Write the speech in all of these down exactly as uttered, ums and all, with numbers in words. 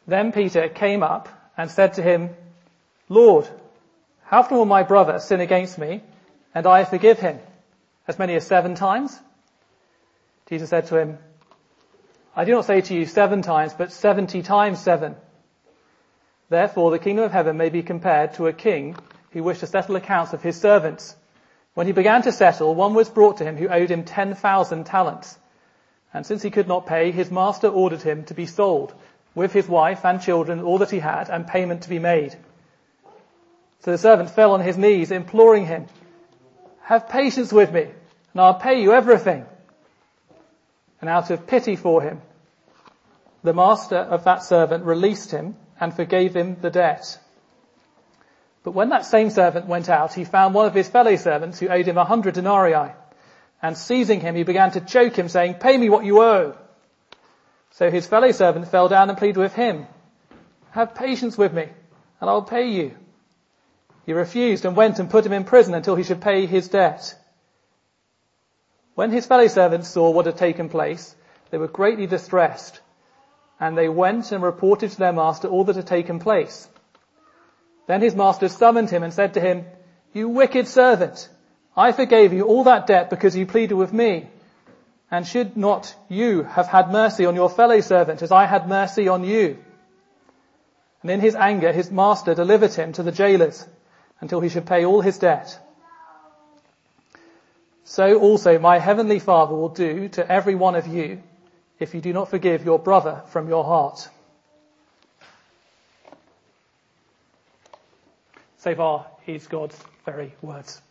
Then Peter came up and said to him, Lord, how often will my brother sin against me, and I forgive him? As many as seven times? Jesus said to him, I do not say to you seven times, but seventy times seven. Therefore the kingdom of heaven may be compared to a king who wished to settle accounts of his servants. When he began to settle, one was brought to him who owed him ten thousand talents. And since he could not pay, his master ordered him to be sold, with his wife and children, all that he had, and payment to be made. So the servant fell on his knees, imploring him, have patience with me, and I'll pay you everything. And out of pity for him, the master of that servant released him and forgave him the debt. But when that same servant went out, he found one of his fellow servants who owed him a hundred denarii. And seizing him, he began to choke him, saying, pay me what you owe. So his fellow servant fell down and pleaded with him, have patience with me, and I'll pay you. He refused and went and put him in prison until he should pay his debt. When his fellow servants saw what had taken place, they were greatly distressed, and they went and reported to their master all that had taken place. Then his master summoned him and said to him, you wicked servant, I forgave you all that debt because you pleaded with me. And should not you have had mercy on your fellow servant as I had mercy on you? And in his anger his master delivered him to the jailers until he should pay all his debt. So also my heavenly Father will do to every one of you if you do not forgive your brother from your heart. So far is God's very words.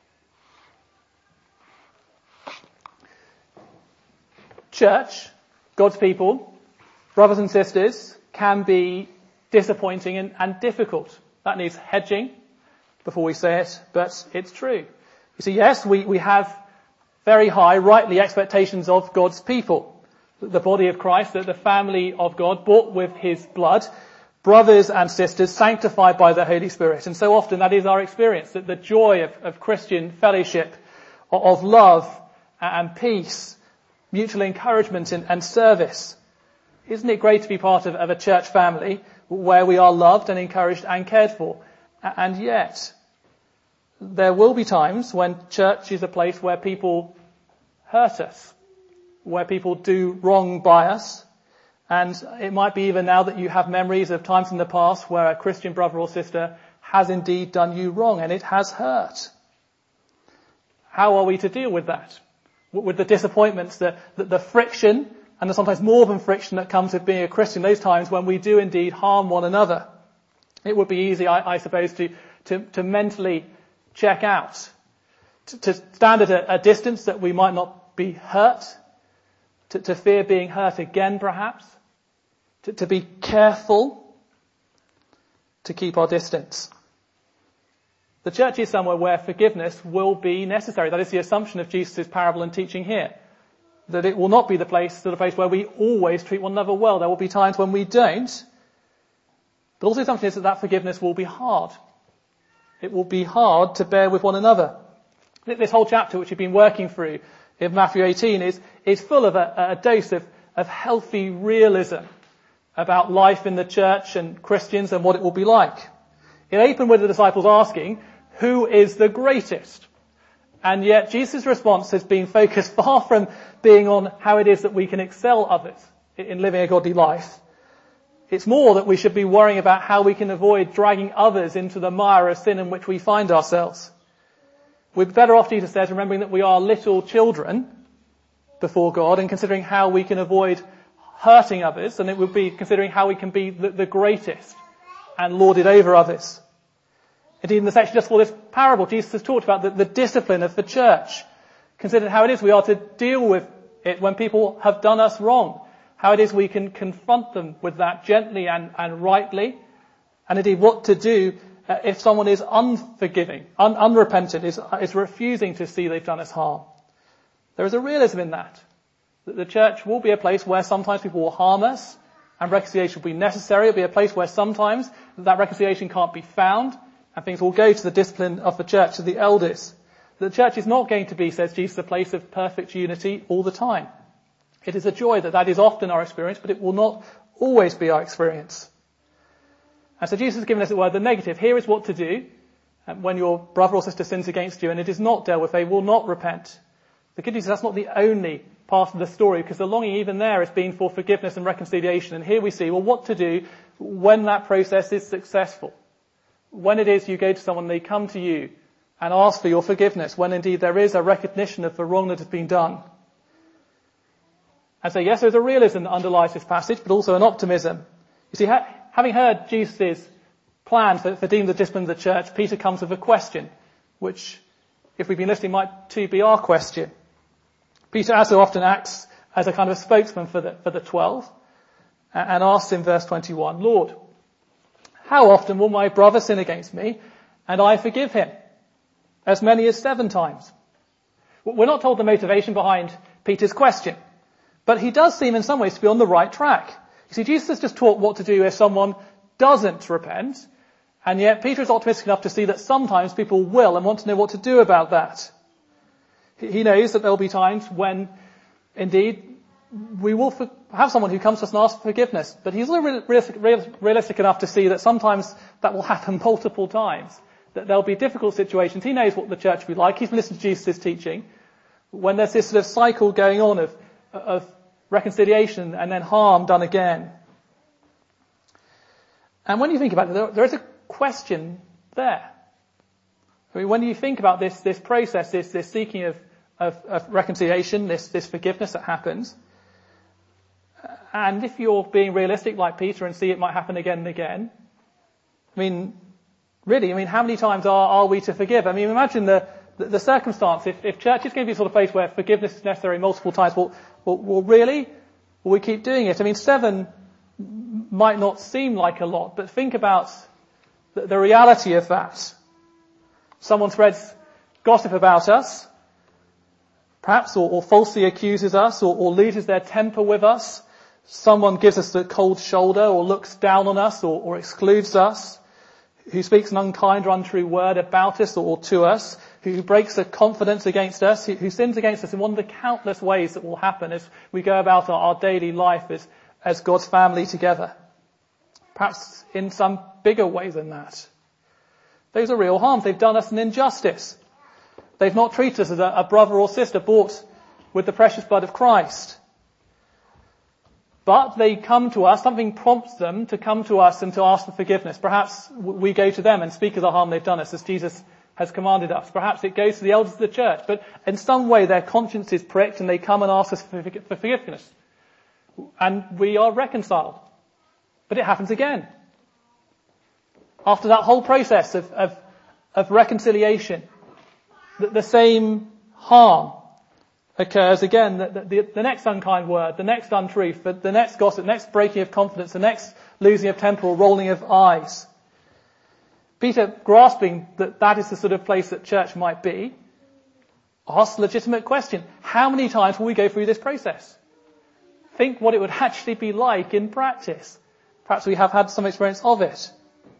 Church, God's people, brothers and sisters, can be disappointing and, and difficult. That needs hedging before we say it, but it's true. You see, yes, we, we have very high, rightly, expectations of God's people. The body of Christ, the family of God, bought with his blood, brothers and sisters sanctified by the Holy Spirit. And so often that is our experience, that the joy of, of Christian fellowship, of, of love and peace, mutual encouragement and, and service. Isn't it great to be part of, of a church family where we are loved and encouraged and cared for? And yet, there will be times when church is a place where people hurt us, where people do wrong by us. And it might be even now that you have memories of times in the past where a Christian brother or sister has indeed done you wrong and it has hurt. How are we to deal with that? With the disappointments, the, the, the friction, and the sometimes more than friction that comes with being a Christian, those times when we do indeed harm one another. It would be easy, I, I suppose, to, to, to mentally check out, to, to stand at a, a distance that we might not be hurt, to, to fear being hurt again perhaps, to, to be careful, to keep our distance. The church is somewhere where forgiveness will be necessary. That is the assumption of Jesus' parable and teaching here. That it will not be the place, the place where we always treat one another well. There will be times when we don't. But also the assumption is that that forgiveness will be hard. It will be hard to bear with one another. This whole chapter which we've been working through in Matthew eighteen is, is full of a, a dose of, of healthy realism about life in the church and Christians and what it will be like. It opened with the disciples asking, who is the greatest? And yet Jesus' response has been focused far from being on how it is that we can excel others in living a godly life. It's more that we should be worrying about how we can avoid dragging others into the mire of sin in which we find ourselves. We're better off, Jesus says, remembering that we are little children before God and considering how we can avoid hurting others, and it would be considering how we can be the, the greatest and lord it over others. Indeed, in the section just for this parable, Jesus has talked about the, the discipline of the church. Considered how it is we are to deal with it when people have done us wrong. How it is we can confront them with that gently and, and rightly. And indeed what to do uh, if someone is unforgiving, un, unrepentant, is, is refusing to see they've done us harm. There is a realism in that. That the church will be a place where sometimes people will harm us and reconciliation will be necessary. It will be a place where sometimes that reconciliation can't be found and things will go to the discipline of the church, to the elders. The church is not going to be, says Jesus, a place of perfect unity all the time. It is a joy that that is often our experience, but it will not always be our experience. And so Jesus has given us, as it were, the negative. Here is what to do when your brother or sister sins against you and it is not dealt with. They will not repent. The good news is that's not the only part of the story, because the longing even there has been for forgiveness and reconciliation. And here we see, well, what to do when that process is successful. When it is you go to someone, they come to you and ask for your forgiveness, when indeed there is a recognition of the wrong that has been done. And so yes, there's a realism that underlies this passage, but also an optimism. You see, ha- having heard Jesus' plan for, for dealing with the discipline of the church, Peter comes with a question, which, if we've been listening, might too be our question. Peter, as so often, acts as a kind of spokesman for the, for the twelve, and asks in verse twenty-one, Lord, how often will my brother sin against me, and I forgive him? As many as seven times. We're not told the motivation behind Peter's question, but he does seem in some ways to be on the right track. You see, Jesus has just taught what to do if someone doesn't repent, and yet Peter is optimistic enough to see that sometimes people will and want to know what to do about that. He knows that there will be times when, indeed, we will have someone who comes to us and asks for forgiveness, but he's realistic, realistic enough to see that sometimes that will happen multiple times, that there'll be difficult situations. He knows what the church will be like. He's been listening to Jesus' teaching. When there's this sort of cycle going on of, of reconciliation and then harm done again. And when you think about it, there, there is a question there. I mean, when you think about this, this process, this, this seeking of, of, of reconciliation, this, this forgiveness that happens, and if you're being realistic like Peter and see it might happen again and again, I mean, really, I mean, how many times are, are we to forgive? I mean, imagine the, the, the circumstance. If, if church is going to be the sort of place where forgiveness is necessary multiple times, well, well, well really? Will we keep doing it? I mean, seven might not seem like a lot, but think about the, the reality of that. Someone spreads gossip about us, perhaps, or, or falsely accuses us, or, or loses their temper with us. Someone gives us the cold shoulder, or looks down on us, or, or excludes us, who speaks an unkind or untrue word about us or, or to us, who breaks a confidence against us, who, who sins against us in one of the countless ways that will happen as we go about our, our daily life as, as God's family together. Perhaps in some bigger way than that. Those are real harms. They've done us an injustice. They've not treated us as a, a brother or sister bought with the precious blood of Christ. But they come to us, something prompts them to come to us and to ask for forgiveness. Perhaps we go to them and speak of the harm they've done us as Jesus has commanded us. Perhaps it goes to the elders of the church. But in some way their conscience is pricked and they come and ask us for forgiveness. And we are reconciled. But it happens again. After that whole process of, of, of reconciliation, the, the same harm occurs again. The, the, the next unkind word, the next untruth, the, the next gossip, the next breaking of confidence, the next losing of temper or rolling of eyes. Peter, grasping that that is the sort of place that church might be, asks a legitimate question. How many times will we go through this process? Think what it would actually be like in practice. Perhaps we have had some experience of it.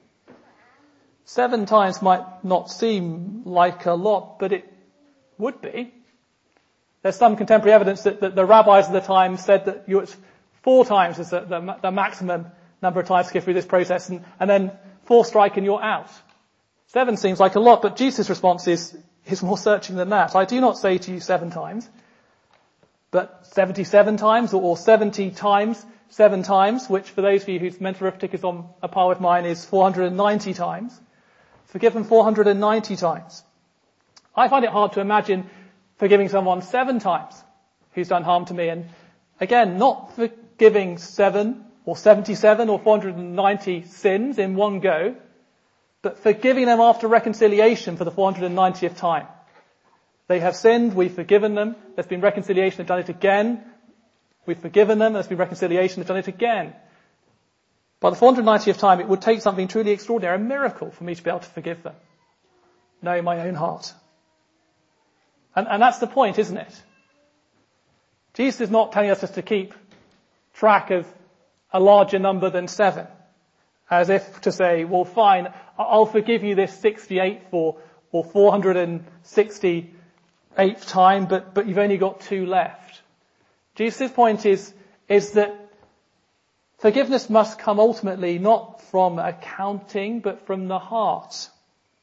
Seven times might not seem like a lot, but it would be. There's some contemporary evidence that, that the rabbis of the time said that you, it's four times is the, the, the maximum number of times to go through this process, and, and then four strike and you're out. Seven seems like a lot, but Jesus' response is, is more searching than that. I do not say to you seven times, but seventy-seven times, or, or seventy times, seven times, which for those of you whose mental arithmetic is on a par with mine is four hundred ninety times. Forgive them four hundred ninety times. I find it hard to imagine forgiving someone seven times who's done harm to me. And again, not forgiving seven or seventy-seven or four hundred ninety sins in one go, but forgiving them after reconciliation for the four hundred ninetieth time. They have sinned, we've forgiven them, there's been reconciliation, they've done it again. We've forgiven them, there's been reconciliation, they've done it again. By the four hundred ninetieth time, it would take something truly extraordinary, a miracle for me to be able to forgive them, knowing my own heart. And, and that's the point, isn't it? Jesus is not telling us just to keep track of a larger number than seven, as if to say, well, fine, I'll forgive you this sixty-eighth or, or four hundred sixty-eighth time, but, but you've only got two left. Jesus' point is, is that Forgiveness must come ultimately not from accounting, but from the heart.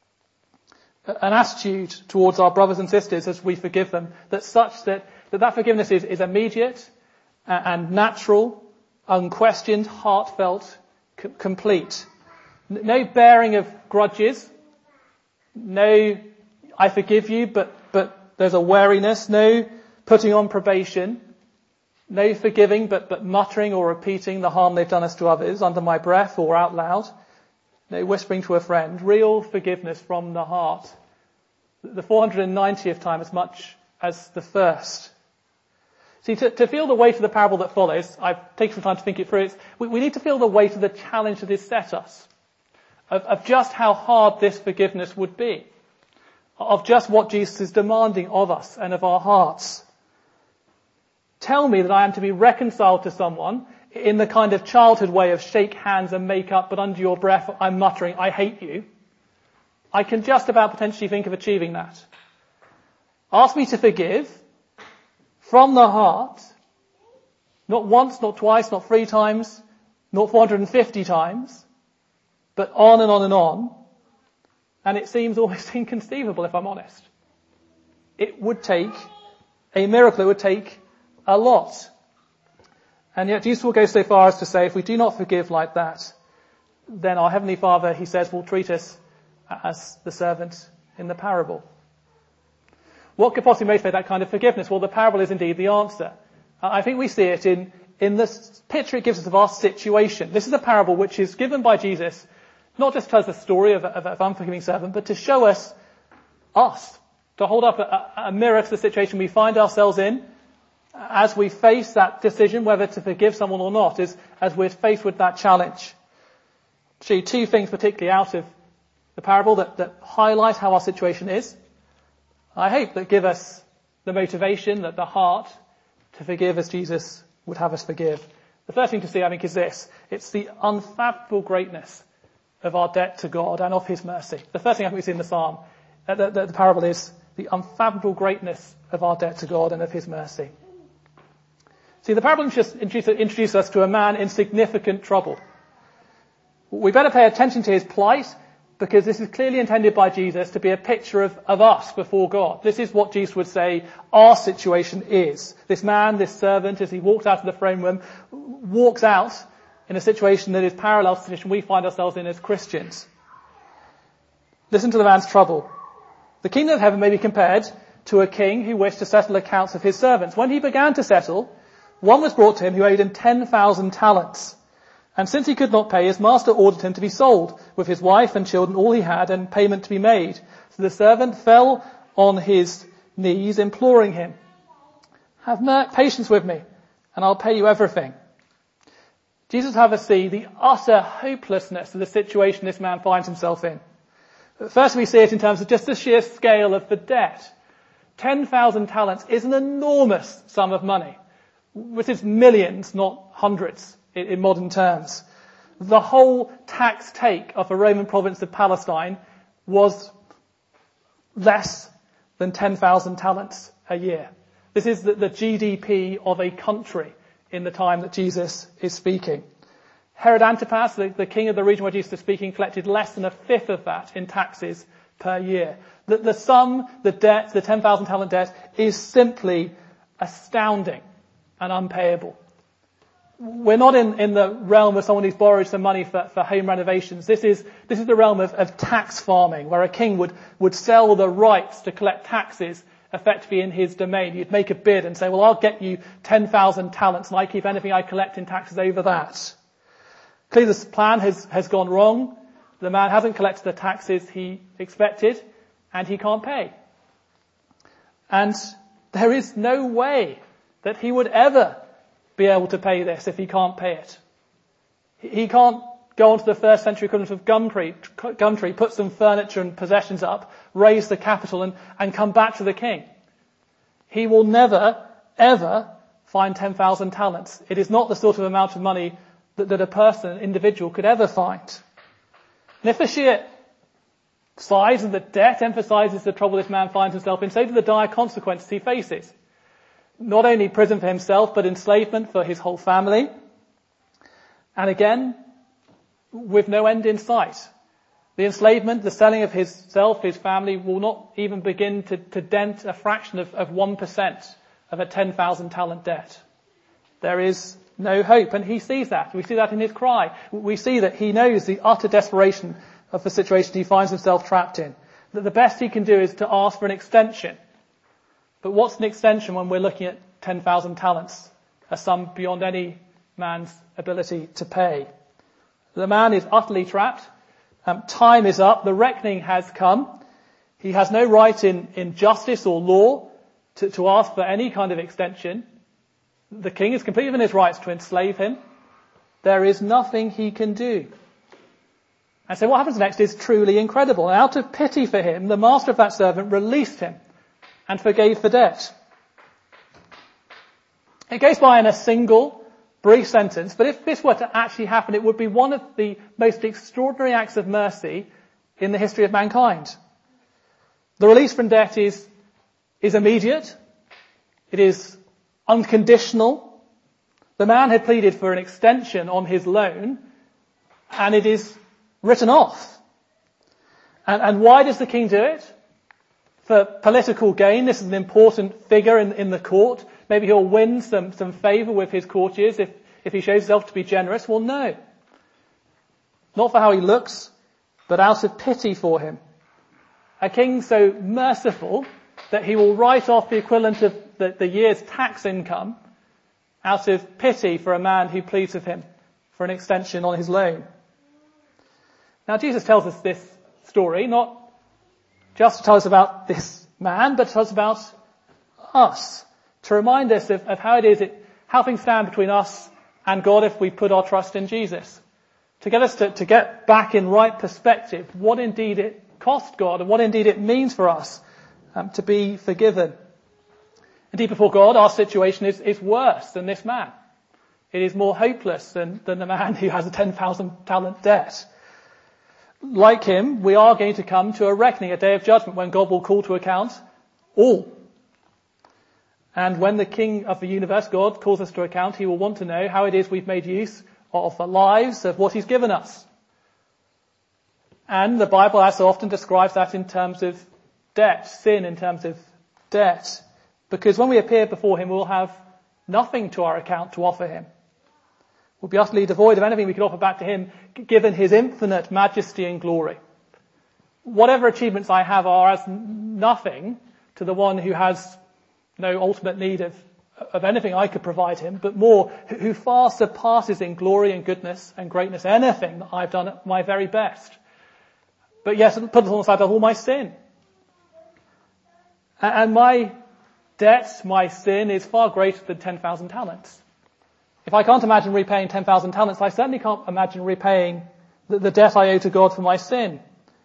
An attitude towards our brothers and sisters as we forgive them, that's such that that, that forgiveness is, is immediate and natural, unquestioned, heartfelt, c- complete. No bearing of grudges. No, I forgive you, but, but there's a wariness. No putting on probation. No forgiving, but, but muttering or repeating the harm they've done us to others under my breath or out loud. No whispering to a friend. Real forgiveness from the heart. The four hundred ninetieth time as much as the first. See, to, to feel the weight of the parable that follows, I've taken some time to think it through, it's, we, we need to feel the weight of the challenge that is set us. Of, of just how hard this forgiveness would be. Of just what Jesus is demanding of us and of our hearts. Tell me that I am to be reconciled to someone in the kind of childhood way of shake hands and make up, but under your breath I'm muttering, I hate you. I can just about potentially think of achieving that. Ask me to forgive from the heart, not once, not twice, not three times, not four hundred fifty times, but on and on and on. And it seems almost inconceivable, if I'm honest. It would take a miracle. It would take a lot. And yet Jesus will go so far as to say, if we do not forgive like that, then our Heavenly Father, he says, will treat us as the servant in the parable. What could possibly motivate that kind of forgiveness? Well, the parable is indeed the answer. I think we see it in, in the picture it gives us of our situation. This is a parable which is given by Jesus, not just to tell us the story of, of, of unforgiving servant, but to show us us, to hold up a, a mirror to the situation we find ourselves in as we face that decision whether to forgive someone or not, as, as we're faced with that challenge. See, two things particularly out of the parable that, that highlight how our situation is. I hope that give us the motivation, that the heart to forgive as Jesus would have us forgive. The first thing to see, I think, is this. It's the unfathomable greatness of our debt to God and of his mercy. The first thing I think we see in the psalm, uh, the, the, the parable is the unfathomable greatness of our debt to God and of his mercy. See, the parable just introduces us to a man in significant trouble. We better pay attention to his plight, because this is clearly intended by Jesus to be a picture of, of us before God. This is what Jesus would say our situation is. This man, this servant, as he walks out of the throne room, walks out in a situation that is parallel to the situation we find ourselves in as Christians. Listen to the man's trouble. The kingdom of heaven may be compared to a king who wished to settle accounts of his servants. When he began to settle, one was brought to him who owed him ten thousand talents. And since he could not pay, his master ordered him to be sold, with his wife and children, all he had, and payment to be made. So the servant fell on his knees, imploring him, have patience with me, and I'll pay you everything. Jesus would have us see the utter hopelessness of the situation this man finds himself in. First we see it in terms of just the sheer scale of the debt. ten thousand talents is an enormous sum of money. This is millions, not hundreds. In modern terms. The whole tax take of the Roman province of Palestine was less than ten thousand talents a year. This is the, the G D P of a country in the time that Jesus is speaking. Herod Antipas, the, the king of the region where Jesus is speaking, collected less than a fifth of that in taxes per year. The, the sum, the debt, the ten thousand talent debt is simply astounding and unpayable. We're not in, in the realm of someone who's borrowed some money for, for home renovations. This is, this is the realm of, of tax farming, where a king would, would sell the rights to collect taxes effectively in his domain. You'd make a bid and say, well, I'll get you ten thousand talents and I keep anything I collect in taxes over that. Clearly this plan has, has gone wrong. The man hasn't collected the taxes he expected and he can't pay. And there is no way that he would ever be able to pay this if he can't pay it. He can't go onto the first century equivalent of Gumtree, Gumtree, put some furniture and possessions up, raise the capital and, and come back to the king. He will never, ever find ten thousand talents. It is not the sort of amount of money that, that a person, an individual, could ever find. And if the sheer size of the debt emphasizes the trouble this man finds himself in, so do the dire consequences he faces. Not only prison for himself, but enslavement for his whole family. And again, with no end in sight. The enslavement, the selling of himself, his family, will not even begin to, to dent a fraction of, of one percent of a ten thousand talent debt. There is no hope, and he sees that. We see that in his cry. We see that he knows the utter desperation of the situation he finds himself trapped in. That the best he can do is to ask for an extension. But what's an extension when we're looking at ten thousand talents, a sum beyond any man's ability to pay? The man is utterly trapped. Um, time is up. The reckoning has come. He has no right in, in justice or law to, to ask for any kind of extension. The king is completely within his rights to enslave him. There is nothing he can do. And so what happens next is truly incredible. And out of pity for him, the master of that servant released him and forgave the debt. It goes by in a single brief sentence, but if this were to actually happen, it would be one of the most extraordinary acts of mercy in the history of mankind. The release from debt is, is immediate. It is unconditional. The man had pleaded for an extension on his loan, and it is written off. And, and why does the king do it? For political gain. This is an important figure in, in the court. Maybe he'll win some, some favour with his courtiers if, if he shows himself to be generous. Well, no. Not for how he looks, but out of pity for him. A king so merciful that he will write off the equivalent of the, the year's tax income out of pity for a man who pleads with him for an extension on his loan. Now, Jesus tells us this story, not just to tell us about this man, but to tell us about us. To remind us of, of how it is, it, how things stand between us and God if we put our trust in Jesus. To get us to, to get back in right perspective what indeed it cost God and what indeed it means for us um, to be forgiven. Indeed, before God, our situation is, is worse than this man. It is more hopeless than, than the man who has a ten thousand talent debt. Like him, we are going to come to a reckoning, a day of judgment when God will call to account all. And when the King of the universe, God, calls us to account, he will want to know how it is we've made use of the lives of what he's given us. And the Bible, as so often, describes that in terms of debt, sin in terms of debt. Because when we appear before him, we'll have nothing to our account to offer him. We'll be utterly devoid of anything we can offer back to him, given his infinite majesty and glory. Whatever achievements I have are as nothing to the one who has no ultimate need of, of anything I could provide him, but more, who far surpasses in glory and goodness and greatness anything that I've done at my very best. But yes, put it on the side of all my sin. And my debt, my sin, is far greater than ten thousand talents. If I can't imagine repaying ten thousand talents, I certainly can't imagine repaying the, the debt I owe to God for my sin.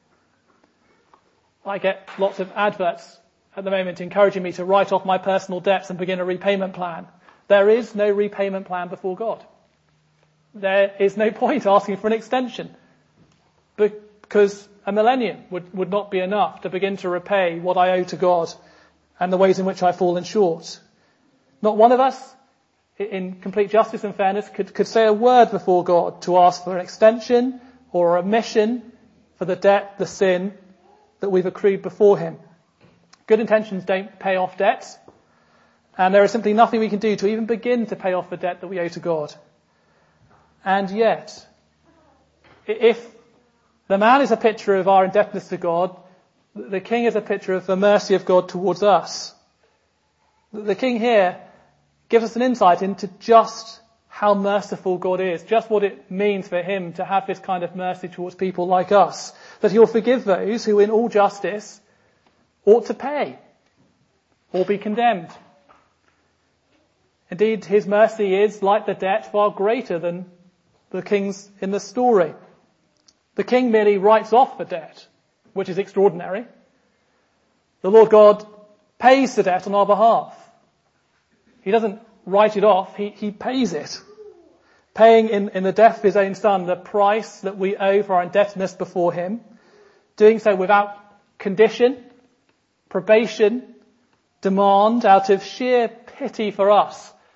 I get lots of adverts at the moment encouraging me to write off my personal debts and begin a repayment plan. There is no repayment plan before God. There is no point asking for an extension, because a millennium would, would not be enough to begin to repay what I owe to God and the ways in which I've fallen short. Not one of us, in complete justice and fairness, could, could say a word before God to ask for an extension or a remission for the debt, the sin that we've accrued before him. Good intentions don't pay off debts, and there is simply nothing we can do to even begin to pay off the debt that we owe to God. And yet, if the man is a picture of our indebtedness to God, the king is a picture of the mercy of God towards us. The king here gives us an insight into just how merciful God is, just what it means for him to have this kind of mercy towards people like us, that he will forgive those who in all justice ought to pay or be condemned. Indeed, his mercy is, like the debt, far greater than the king's in the story. The king merely writes off the debt, which is extraordinary. The Lord God pays the debt on our behalf. He doesn't write it off, he, he pays it. Paying in, in the death of his own son the price that we owe for our indebtedness before him. Doing so without condition, probation, demand, out of sheer pity for us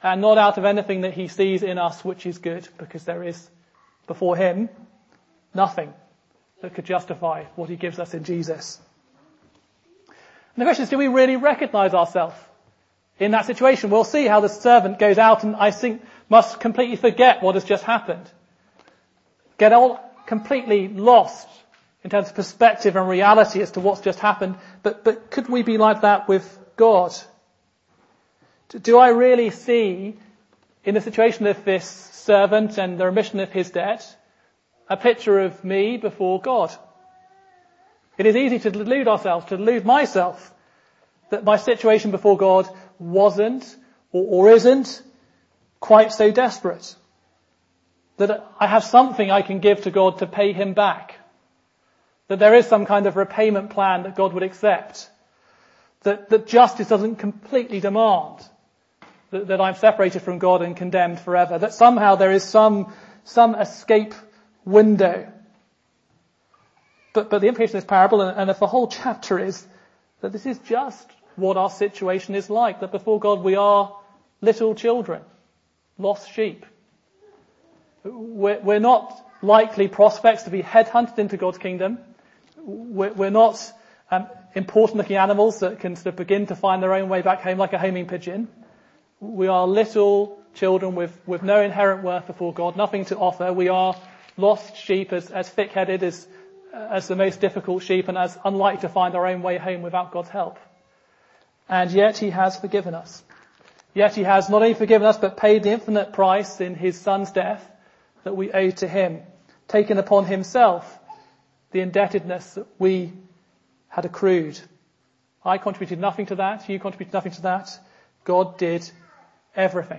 and not out of anything that he sees in us which is good, because there is before him nothing that could justify what he gives us in Jesus. And the question is, do we really recognize ourselves in that situation? We'll see how the servant goes out and I think must completely forget what has just happened. Get all completely lost in terms of perspective and reality as to what's just happened. But, but could we be like that with God? Do I really see in the situation of this servant and the remission of his debt a picture of me before God? It is easy to delude ourselves, to delude myself, that my situation before God wasn't or, or isn't quite so desperate. That I have something I can give to God to pay him back. That there is some kind of repayment plan that God would accept. That, that justice doesn't completely demand that, that I'm separated from God and condemned forever. That somehow there is some, some escape window. But, but the implication of this parable and, and of the whole chapter is that this is just what our situation is like. That before God we are little children, lost sheep. We're, we're not likely prospects to be headhunted into God's kingdom. We're, we're not um, important-looking animals that can sort of begin to find their own way back home like a homing pigeon. We are little children with, with no inherent worth before God, nothing to offer. We are lost sheep, as, as thick-headed as, as the most difficult sheep, and as unlikely to find our own way home without God's help. And yet he has forgiven us. Yet he has not only forgiven us, but paid the infinite price in his son's death that we owe to him, taken upon himself the indebtedness that we had accrued. I contributed nothing to that. You contributed nothing to that. God did everything.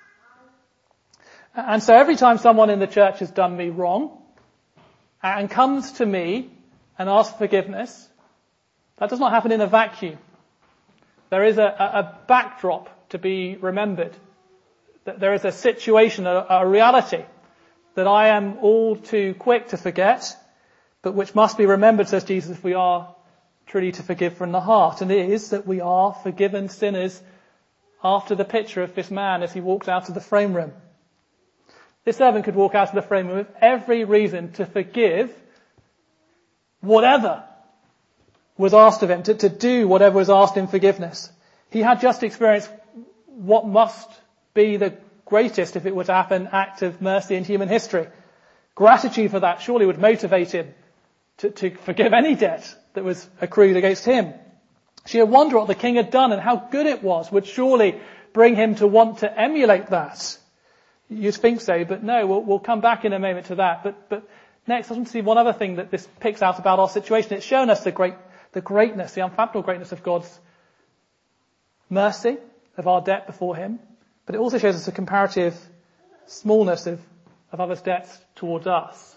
And so every time someone in the church has done me wrong and comes to me and asks forgiveness, that does not happen in a vacuum. There is a, a backdrop to be remembered. There is a situation, a, a reality that I am all too quick to forget, but which must be remembered, says Jesus, if we are truly to forgive from the heart. And it is that we are forgiven sinners after the picture of this man as he walks out of the frame room. This servant could walk out of the frame room with every reason to forgive whatever was asked of him, to, to do whatever was asked in forgiveness. He had just experienced what must be the greatest, if it were to happen, act of mercy in human history. Gratitude for that surely would motivate him to, to forgive any debt that was accrued against him. Sheer wonder what the king had done and how good it was would surely bring him to want to emulate that. You'd think so, but no, we'll, we'll come back in a moment to that. But, but next, I want to see one other thing that this picks out about our situation. It's shown us the great, the greatness, the unfathomable greatness of God's mercy, of our debt before him. But it also shows us the comparative smallness of, of others' debts towards us.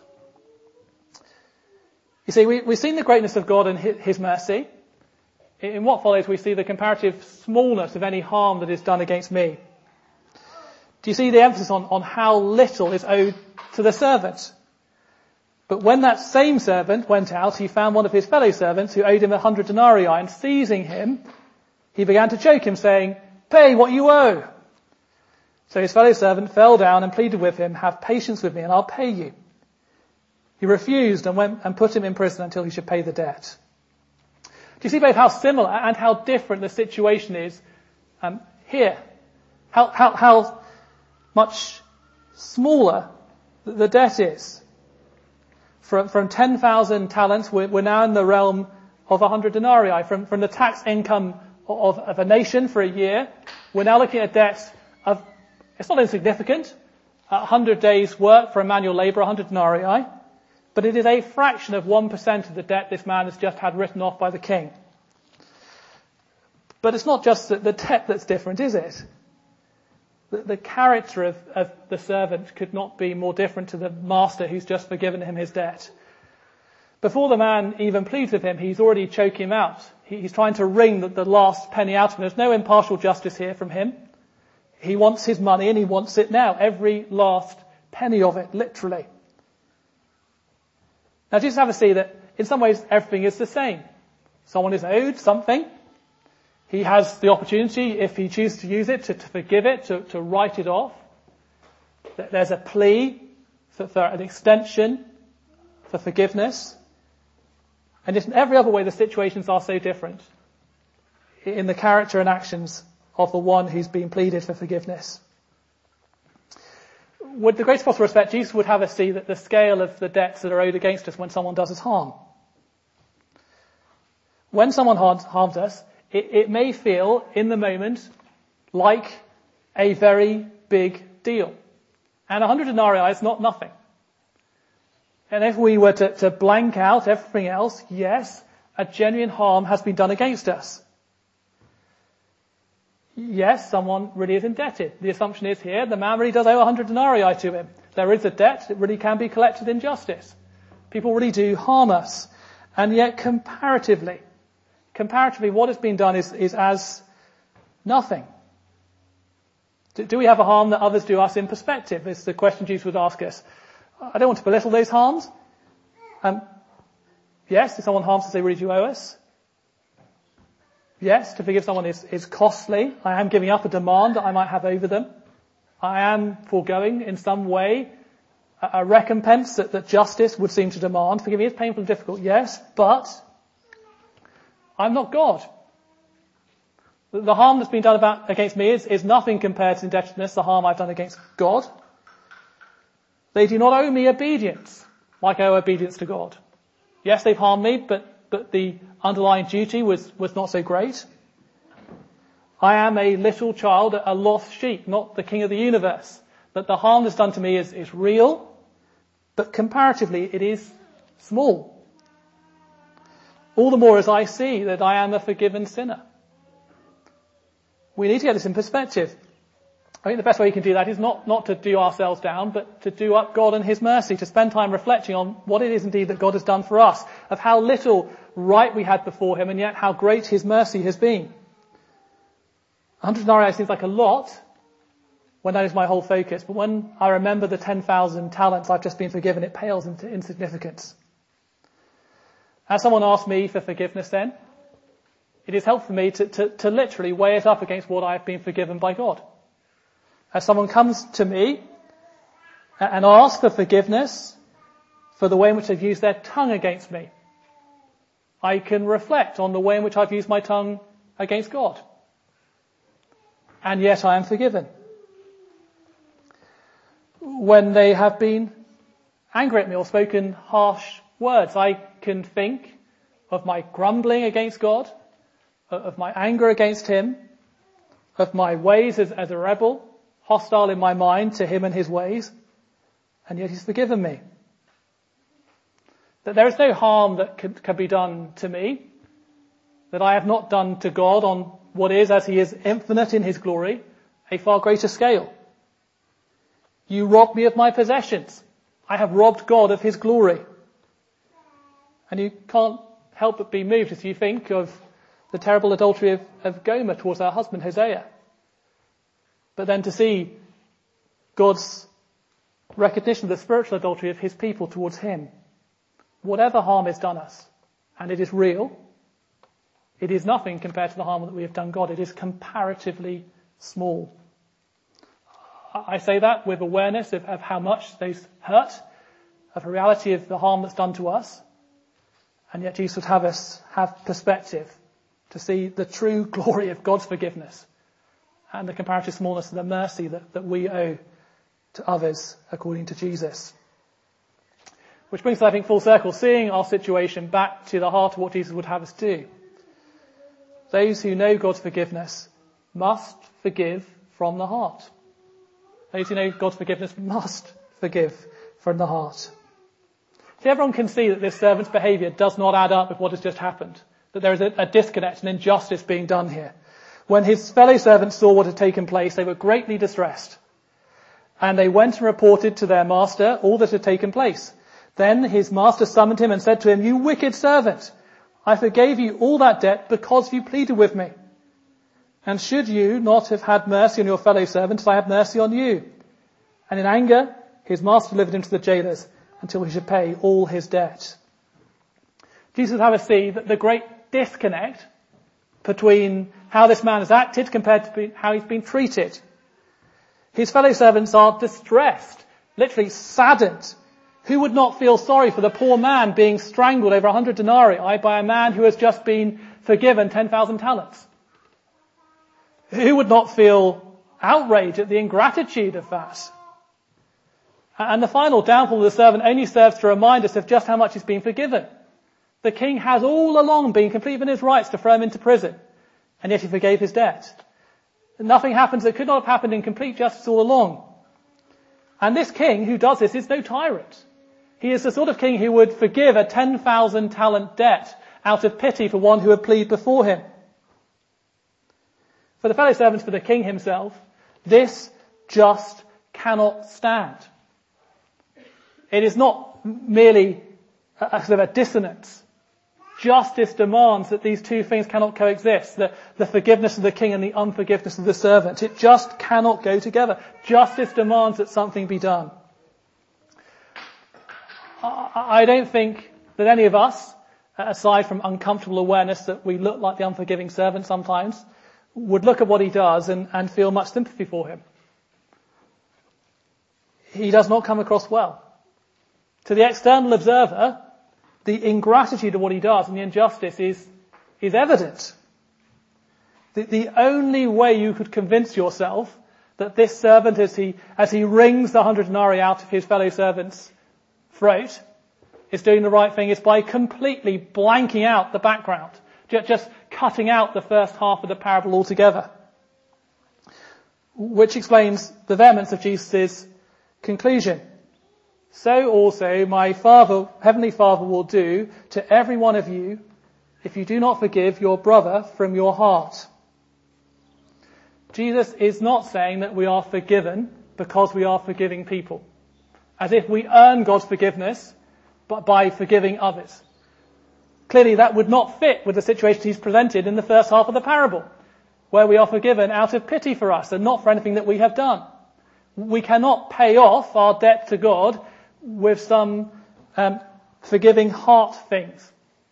You see, we, we've seen the greatness of God and his, his mercy. In what follows, we see the comparative smallness of any harm that is done against me. Do you see the emphasis on, on how little is owed to the servant? But when that same servant went out, he found one of his fellow servants who owed him a hundred denarii, and seizing him, he began to choke him, saying, "Pay what you owe." So his fellow servant fell down and pleaded with him, "Have patience with me and I'll pay you." He refused and went and put him in prison until he should pay the debt. Do you see both how similar and how different the situation is um, here? How, how, how much smaller the debt is. From, from ten thousand talents, we're, we're now in the realm of one hundred denarii. From, from the tax income of, of a nation for a year, we're now looking at a debt of, it's not insignificant, one hundred days work for a manual labourer, one hundred denarii. But it is a fraction of one percent of the debt this man has just had written off by the king. But it's not just the debt that's different, is it? The, the character of, of the servant could not be more different to the master who's just forgiven him his debt. Before the man even pleads with him, he's already choking him out. He, he's trying to wring the, the last penny out of him. There's no impartial justice here from him. He wants his money and he wants it now. Every last penny of it, literally. Now just have a see that in some ways everything is the same. Someone is owed something. He has the opportunity, if he chooses to use it, to, to forgive it, to, to write it off. There's a plea for, for an extension, for forgiveness. And in every other way, the situations are so different in the character and actions of the one who's been pleaded for forgiveness. With the greatest possible respect, Jesus would have us see that the scale of the debts that are owed against us when someone does us harm. When someone harms, harms us, it, it may feel in the moment like a very big deal. And a hundred denarii is not nothing. And if we were to, to blank out everything else, yes, a genuine harm has been done against us. Yes, someone really is indebted. The assumption is here, the man really does owe a hundred denarii to him. There is a debt that really can be collected in justice. People really do harm us. And yet comparatively, comparatively what has been done is, is as nothing. Do, do we have a harm that others do us in perspective? Is the question Jesus would ask us. I don't want to belittle those harms. Um, yes, if someone harms us, they really do owe us. Yes, to forgive someone is, is costly. I am giving up a demand that I might have over them. I am foregoing in some way a, a recompense that, that justice would seem to demand. Forgiving is painful and difficult, yes, but I'm not God. The, the harm that's been done about, against me is, is nothing compared to indebtedness, the harm I've done against God. They do not owe me obedience like I owe obedience to God. Yes, they've harmed me, but but the underlying duty was, was not so great. I am a little child, a lost sheep, not the king of the universe. That the harm that's done to me is, is real, but comparatively it is small. All the more as I see that I am a forgiven sinner. We need to get this in perspective. I think the best way you can do that is not, not to do ourselves down, but to do up God and his mercy, to spend time reflecting on what it is indeed that God has done for us, of how little right we had before him and yet how great his mercy has been. A hundred denarii seems like a lot when that is my whole focus, but when I remember the ten thousand talents I've just been forgiven, it pales into insignificance. As someone asked me for forgiveness then, it is helpful for me to, to, to literally weigh it up against what I have been forgiven by God. As someone comes to me and asks for forgiveness for the way in which they've used their tongue against me, I can reflect on the way in which I've used my tongue against God. And yet I am forgiven. When they have been angry at me or spoken harsh words, I can think of my grumbling against God, of my anger against him, of my ways as, as a rebel, hostile in my mind to him and his ways, and yet he's forgiven me. That there is no harm that can, can be done to me that I have not done to God on what is, as he is infinite in his glory, a far greater scale. You robbed me of my possessions. I have robbed God of his glory. And you can't help but be moved as you think of the terrible adultery of, of Gomer towards her husband Hosea. But then to see God's recognition of the spiritual adultery of his people towards him. Whatever harm is done us, and it is real, it is nothing compared to the harm that we have done God. It is comparatively small. I say that with awareness of, of how much those hurt, of the reality of the harm that's done to us. And yet Jesus would have us have perspective to see the true glory of God's forgiveness and the comparative smallness of the mercy that, that we owe to others according to Jesus. Which brings us, I think, full circle, seeing our situation back to the heart of what Jesus would have us do. Those who know God's forgiveness must forgive from the heart. Those who know God's forgiveness must forgive from the heart. See, everyone can see that this servant's behaviour does not add up with what has just happened. That there is a, a disconnect, an injustice being done here. When his fellow servants saw what had taken place, they were greatly distressed. And they went and reported to their master all that had taken place. Then his master summoned him and said to him, "You wicked servant, I forgave you all that debt because you pleaded with me. And should you not have had mercy on your fellow servant as I have mercy on you?" And in anger, his master delivered him to the jailers until he should pay all his debt. Jesus would have us see that the great disconnect between how this man has acted compared to how he's been treated. His fellow servants are distressed, literally saddened. Who would not feel sorry for the poor man being strangled over a hundred denarii by a man who has just been forgiven ten thousand talents? Who would not feel outraged at the ingratitude of that? And the final downfall of the servant only serves to remind us of just how much he's been forgiven. The king has all along been completely in his rights to throw him into prison, and yet he forgave his debt. Nothing happens that could not have happened in complete justice all along. And this king who does this is no tyrant. He is the sort of king who would forgive a ten thousand talent debt out of pity for one who had pleaded before him. For the fellow servants, for the king himself, this just cannot stand. It is not merely a, a sort of a dissonance. Justice demands that these two things cannot coexist, the, the forgiveness of the king and the unforgiveness of the servant. It just cannot go together. Justice demands that something be done. I, I don't think that any of us, aside from uncomfortable awareness that we look like the unforgiving servant sometimes, would look at what he does and, and feel much sympathy for him. He does not come across well. To the external observer, the ingratitude of what he does and the injustice is, is evident. The, the only way you could convince yourself that this servant, as he, as he wrings the hundred denarii out of his fellow servant's throat, is doing the right thing is by completely blanking out the background, just cutting out the first half of the parable altogether. Which explains the vehemence of Jesus' conclusion. So also my Father, Heavenly Father will do to every one of you if you do not forgive your brother from your heart. Jesus is not saying that we are forgiven because we are forgiving people, as if we earn God's forgiveness but by forgiving others. Clearly that would not fit with the situation he's presented in the first half of the parable, where we are forgiven out of pity for us and not for anything that we have done. We cannot pay off our debt to God with some um, forgiving heart things.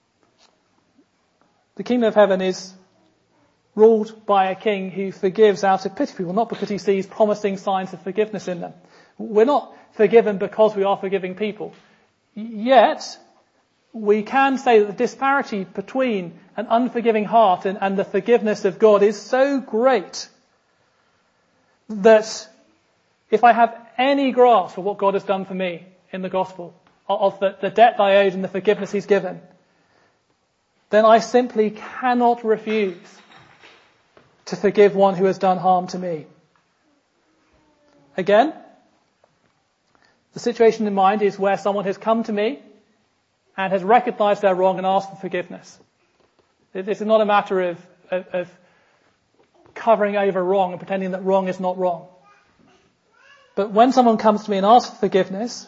The kingdom of heaven is ruled by a king who forgives out of pity for people, not because he sees promising signs of forgiveness in them. We're not forgiven because we are forgiving people. Yet, we can say that the disparity between an unforgiving heart and, and the forgiveness of God is so great that if I have any grasp of what God has done for me in the gospel, of the, the debt I owed and the forgiveness he's given, then I simply cannot refuse to forgive one who has done harm to me. Again, the situation in mind is where someone has come to me and has recognized their wrong and asked for forgiveness. This is not a matter of, of, of covering over wrong and pretending that wrong is not wrong. But when someone comes to me and asks for forgiveness,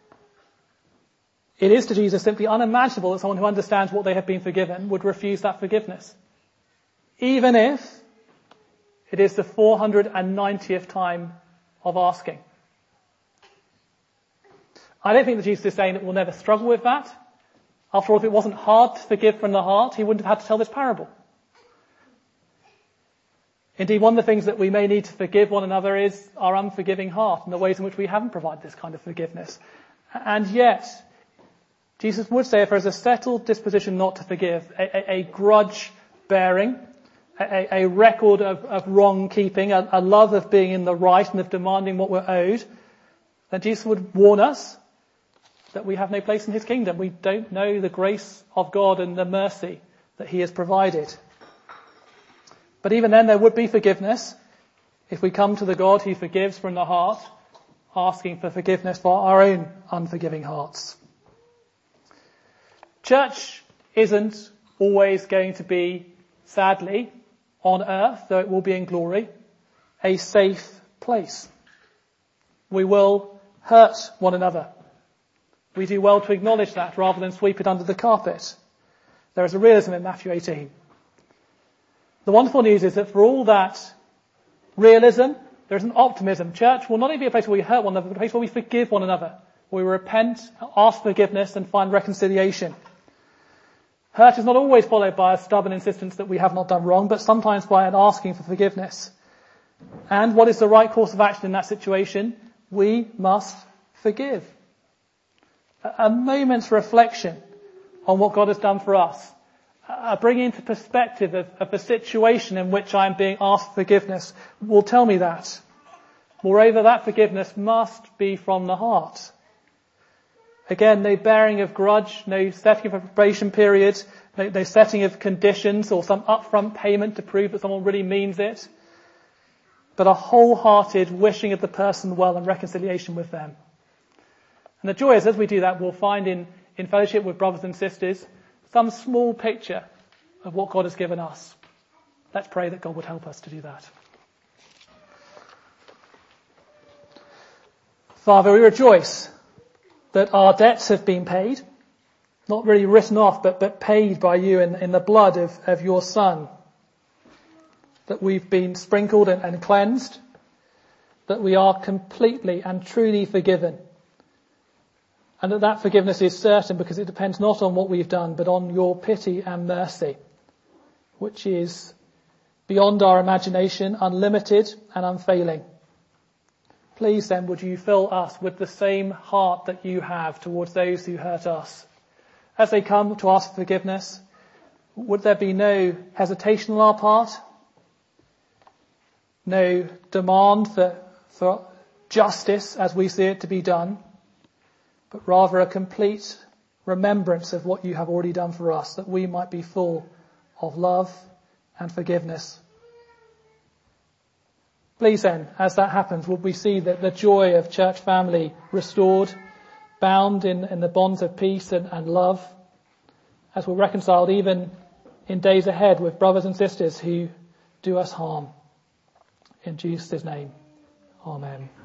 it is to Jesus simply unimaginable that someone who understands what they have been forgiven would refuse that forgiveness, even if it is the four hundred ninetieth time of asking. I don't think that Jesus is saying that we'll never struggle with that. After all, if it wasn't hard to forgive from the heart, he wouldn't have had to tell this parable. Indeed, one of the things that we may need to forgive one another is our unforgiving heart and the ways in which we haven't provided this kind of forgiveness. And yet, Jesus would say if there is a settled disposition not to forgive, a, a, a grudge bearing, a, a record of, of wrong keeping, a, a love of being in the right and of demanding what we're owed, then Jesus would warn us that we have no place in his kingdom. We don't know the grace of God and the mercy that he has provided. But even then, there would be forgiveness if we come to the God who forgives from the heart, asking for forgiveness for our own unforgiving hearts. Church isn't always going to be, sadly, on earth, though it will be in glory, a safe place. We will hurt one another. We do well to acknowledge that rather than sweep it under the carpet. There is a realism in Matthew eighteen. The wonderful news is that for all that realism, there is an optimism. Church will not only be a place where we hurt one another, but a place where we forgive one another, where we repent, ask forgiveness and find reconciliation. Hurt is not always followed by a stubborn insistence that we have not done wrong, but sometimes by an asking for forgiveness. And what is the right course of action in that situation? We must forgive. A moment's reflection on what God has done for us, a bringing into perspective of, of the situation in which I am being asked for forgiveness will tell me that. Moreover, that forgiveness must be from the heart. Again, no bearing of grudge, no setting of a probation period, no, no setting of conditions or some upfront payment to prove that someone really means it, but a wholehearted wishing of the person well and reconciliation with them. And the joy is, as we do that, we'll find in, in fellowship with brothers and sisters some small picture of what God has given us. Let's pray that God would help us to do that. Father, we rejoice that our debts have been paid, not really written off, but, but paid by you in, in the blood of, of your Son. That we've been sprinkled and, and cleansed, that we are completely and truly forgiven. And that that forgiveness is certain because it depends not on what we've done, but on your pity and mercy, which is beyond our imagination, unlimited and unfailing. Please then would you fill us with the same heart that you have towards those who hurt us. As they come to ask for forgiveness, would there be no hesitation on our part? No demand for, for justice as we see it to be done, but rather a complete remembrance of what you have already done for us, that we might be full of love and forgiveness. Please then, as that happens, would we see that the joy of church family restored, bound in, in the bonds of peace and, and love, as we're reconciled even in days ahead with brothers and sisters who do us harm. In Jesus' name, amen.